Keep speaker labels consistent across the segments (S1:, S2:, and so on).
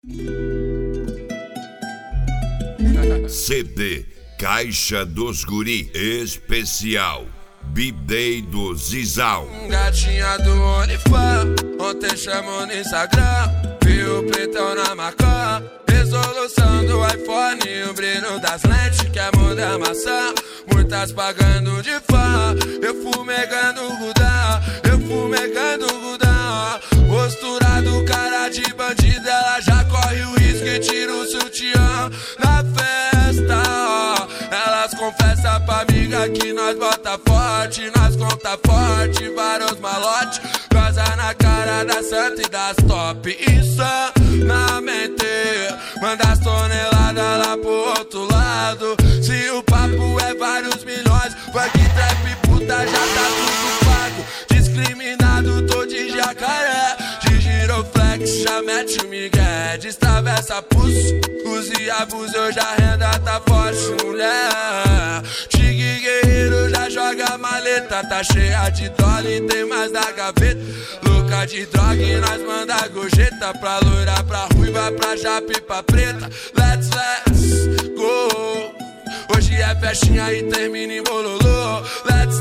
S1: CD Caixa dos Guri Especial B-Day do Zizal.
S2: Gatinha do OnlyFans, ontem chamou no Instagram, viu o pretão na Macan. Resolução do iPhone, o brilho das lentes, quer mudar maçã. Muitas pagando de fã, eu fumegando Gudão. Postura do cara de bandida, ela já corre o risco e tira o sutiã na festa. Elas confessam pra amiga que nós bota forte, nós conta forte, vários malotes. Goza na cara da santa e das top, insanamente. Manda as toneladas lá pro outro lado. Se o papo é vários milhões, funk, trap, puta, já tá tudo pago. Discriminado, tô de jacaré, de giroflex, já mete o migué. Destravessa pulso, use e abuso, hoje a renda tá forte, mulher. Tigre guerreiro já joga maleta, tá cheia de dólar e tem mais da gaveta. Louca de droga e nós manda gorjeta, pra loira, pra ruiva, pra japa e pra preta. Let's go. Hoje é festinha e termina em bololô. Let's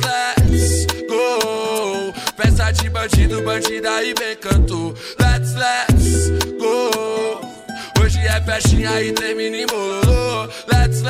S2: go. Festa de bandido, bandida e bem cantou. Let's go. Hoje é festinha e termina em bololô. Let's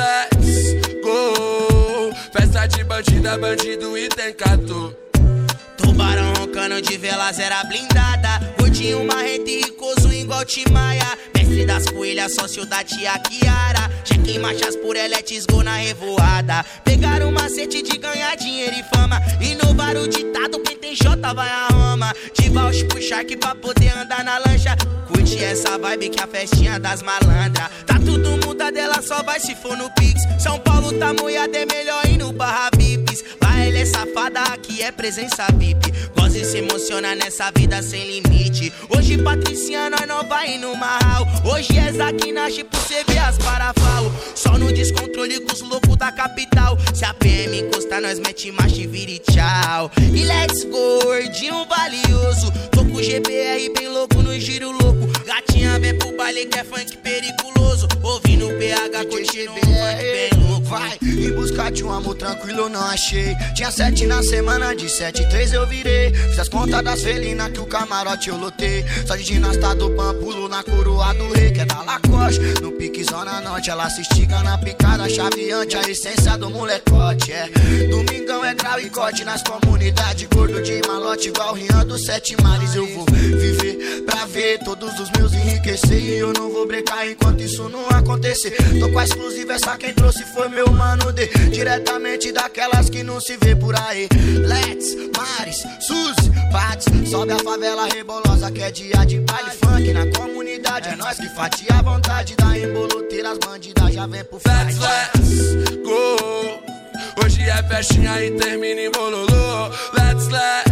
S2: go. Festa de bandida, bandido e tem canto.
S3: Tubarão roncando de vela zera blindada, gordinho marrento e ricoso igual Timaya. Mestre das coelhas, sócio da tia Kiara. Cheque em marchas por eletes, gol na revoada. Pegaram o macete de ganhar dinheiro e fama. Inovaram o ditado, quem tem Jota vai a Roma. De Bausch pro Shark pra poder andar na lancha. Curte essa vibe que a festinha das malandras. Tá tudo muda dela, só vai se for no Pix. São Paulo tá moiada, é melhor ir no Barra Vips. Lá ela é safada, aqui é presença VIP. Gosta de se emocionar nessa vida sem limite. Hoje Patricinha, nós não vai no marral. Hoje é Zaquinache por cê ver as parafal. Só no descontrole com os loucos da capital. Se a PM encostar, nós mete marcha e vira e tchau. E let's go, gordinho valioso. Tô com o GBR bem louco no giro louco. Gatinha vem pro baile que é funk periculoso. Ouvindo o PH curtindo um funk bem louco.
S4: Vai em busca de um amor tranquilo, eu não achei. Tinha 7 na semana, de 7 3 eu virei. Fiz as contas das felinas que o camarote eu lotei. Só de ginasta do pampulo na coroa do rei, que é da Lacoste. No pique zona norte, ela se estica na picada chaveante, a essência do molecote. É, domingão é grau e corte nas comunidades. Gordo de malote igual Rian dos 7 mares. Eu vou viver pra ver todos os meus enriquecer. E eu não vou brecar enquanto isso não acontecer. Tô com a exclusiva, essa quem trouxe foi meu mano D, diretamente daquelas que não se vê por aí. Let's, Maris, Suzy, Pats. Sobe a favela rebolosa que é dia de baile funk na comunidade. É nós que fatia a vontade da emboloteira, as bandidas já vem pro fight.
S2: Let's go. Hoje é festinha e termina em bololô. Let's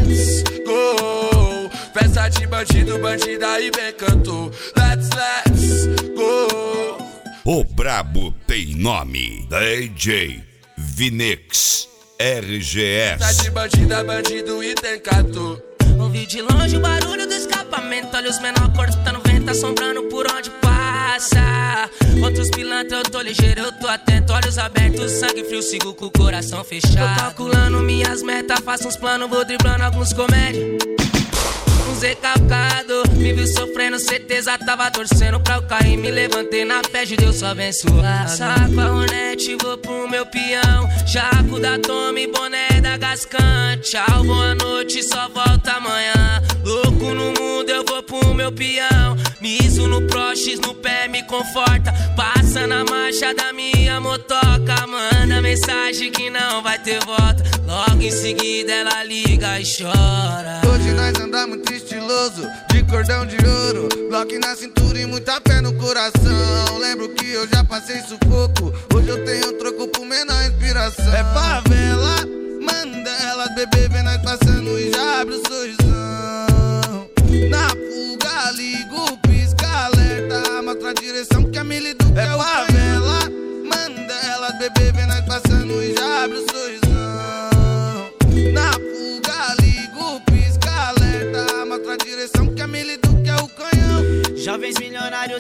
S2: go. Festa de bandido, bandida e bem cantou. Let's go.
S1: O brabo tem nome, DJ Vinex RGS.
S2: Festa de bandida, bandido e tem canto.
S5: Ouvi de longe o barulho do escapamento. Olha os menor cortando vento, assombrando por onde passa. Contra os pilantras eu tô ligeiro, eu tô atento. Olhos abertos, sangue frio, sigo com o coração fechado. Tô calculando minhas metas, faço uns planos, vou driblando alguns comédias. Uns recalcado, me viu sofrendo, certeza tava torcendo pra eu cair. Me levantei na fé de Deus, só abençoado. Saco a Ronete, vou pro meu peão. Jaco da Tome, boné da Gascante. Tchau, boa noite, só volta amanhã. Louco no mundo, eu vou pro meu peão. Miso no Prox, no pé me conforta. Passa na marcha da minha motoca. Manda mensagem que não vai ter volta. Logo em seguida ela liga e chora.
S6: Hoje nós andamos estiloso, de cordão de ouro, bloco na cintura e muita fé no coração. Lembro que eu já passei sufoco, hoje eu tenho troco por menor inspiração. É favela, manda elas beber, vê nós passando e já abre o sorrisão. Na fuga, ligo, pisca, alerta, mostra a direção que a Mili do é favela, manda elas beber, vê nós passando e já abre o sorrisão. Na fuga, ligo, pisca, alerta, mostra a direção que a Mili do que é o canhão.
S3: Jovens milionários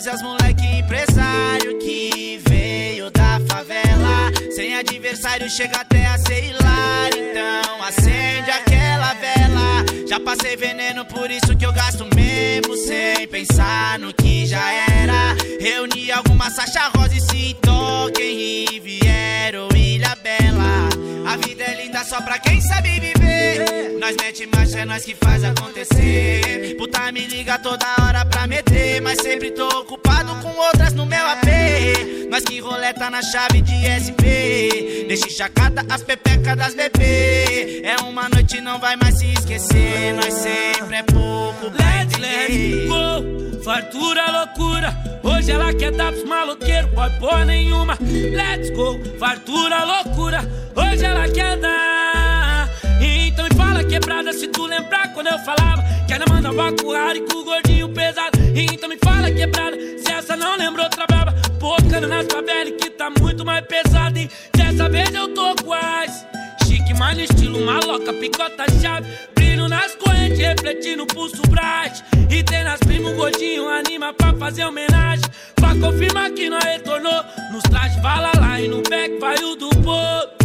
S3: as moleque empresário que veio da favela. Sem adversário chega até a ser hilário, então acende aquela vela. Já passei veneno, por isso que eu gasto mesmo sem pensar no que já era. Reuni algumas Sacha Rosa e Cito, quem Riviera ou Ilha Bela. A vida é linda só pra quem sabe viver. Nós mete marcha, é nós que faz acontecer. Puta me liga toda hora pra meter, mas sempre tô ocupado com outras no meu AP. Nós que roleta na chave de SP, deixa enxacada as pepecas das bebê. É uma noite, não vai mais se esquecer. Nós sempre é pouco pra entender.
S5: Let's go, fartura, loucura. Hoje ela quer dar pros maloqueiros, pode pôr nenhuma. Let's go, fartura, loucura. Hoje ela quer dar. Então me fala quebrada, se tu lembrar quando eu falava que ela mandava com o raro e com o gordinho pesado. Então me fala quebrada, se essa não lembrou outra braba. Pocando nas favelas que tá muito mais pesado. E dessa vez eu tô quase chique, mas no estilo maloca, picota chave. Brilho nas correntes, refletindo no pulso bright. E tem nas primas, o gordinho anima pra fazer homenagem. Pra confirmar que nós retornou nos trajes, vala lá e no back vai o do povo.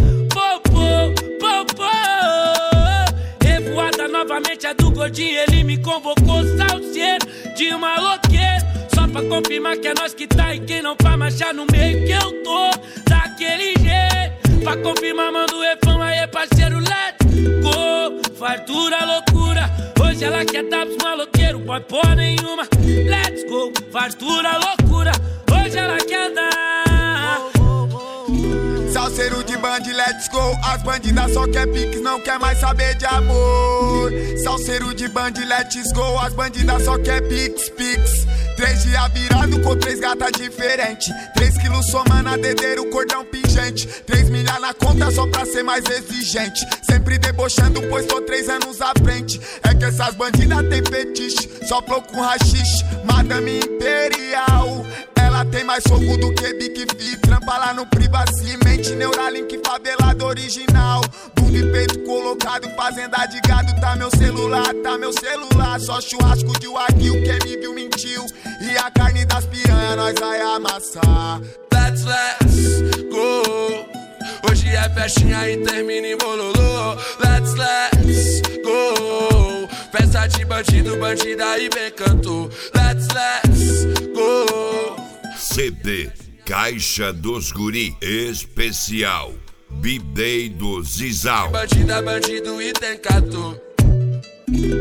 S5: Revoada novamente é do gordinho, ele me convocou, salseiro de maloqueiro. Só pra confirmar que é nós que tá e quem não vai marchar no meio que eu tô daquele jeito. Pra confirmar, manda o refrão aí, parceiro, let's go. Fartura, loucura, hoje ela quer dar pros maloqueiros, pode pôr nenhuma. Let's go, fartura, loucura, hoje ela quer dar.
S7: Salseiro de band, let's go. As bandidas só quer piques, não quer mais saber de amor. Salseiro de band, let's go. As bandidas só quer piques. 3 dias virado com 3 gatas diferentes. 3 quilos somando a dedeiro, cordão pingente. 3 milhas na conta só pra ser mais exigente. Sempre debochando, pois tô 3 anos à frente. É que essas bandidas tem fetiche, só flow com rachixe. Madame Imperial, ela tem mais fogo do que Big Fi. Trampa lá no Privacimente, Neuralink favelado original. Bumbo e peito colocado, fazenda de gado. Tá meu celular. Só churrasco de wagyu, quem me viu mentiu. E a carne das piranhas nós vai amassar.
S2: Let's go. Hoje é festinha e termina em bololô. Let's go. Festa de bandido, bandida e bem cantor. Let's go.
S1: CD Caixa dos Guri especial B-Day do Zizal.
S2: Bandida, bandido e tem cantor.